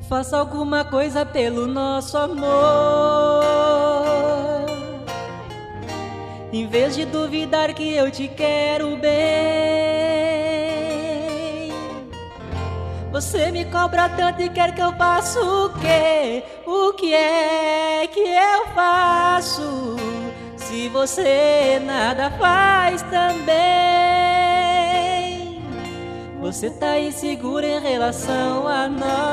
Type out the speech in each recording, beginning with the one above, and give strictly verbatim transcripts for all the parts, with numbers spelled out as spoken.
Faça alguma coisa pelo nosso amor. Em vez de duvidar que eu te quero bem, você me cobra tanto e quer que eu faça o quê? O que é que eu faço se você nada faz também? Você tá insegura em relação a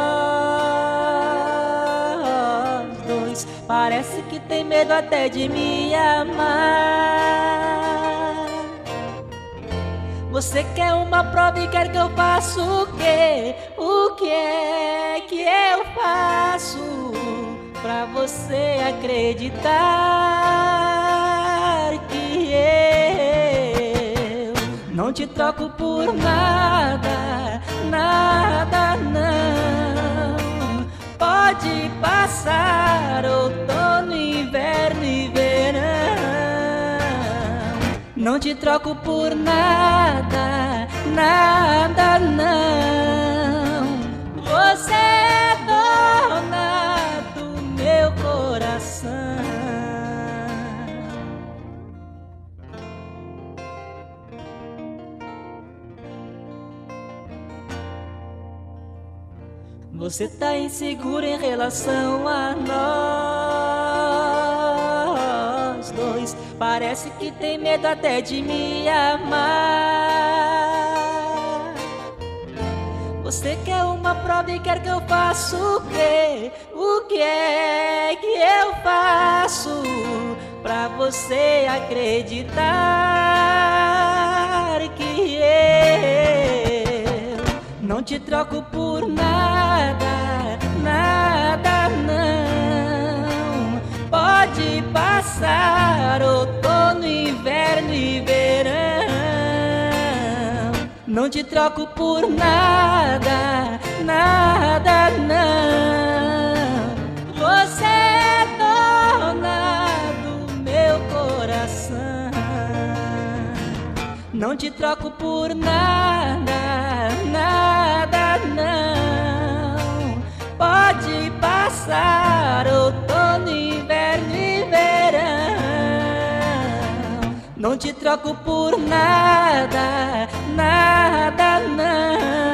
nós dois. Parece que tem medo até de me amar. Você quer uma prova e quer que eu faça o quê? O que é que eu faço pra você acreditar que eu não te troco por nada, nada não. Pode passar outono, inverno e verão, não te troco por nada, nada não. Você é dona do meu coração. Você tá insegura em relação a nós dois. Parece que tem medo até de me amar. Você quer uma prova e quer que eu faça o quê? O que é que eu faço pra você acreditar que eu não te troco por nada, nada não. Pode passar outono, inverno e verão, não te troco por nada, nada não. Você é dona do meu coração, não te troco por nada, nada não. Pode passar outono, inverno e verão, não te troco por nada, nada não.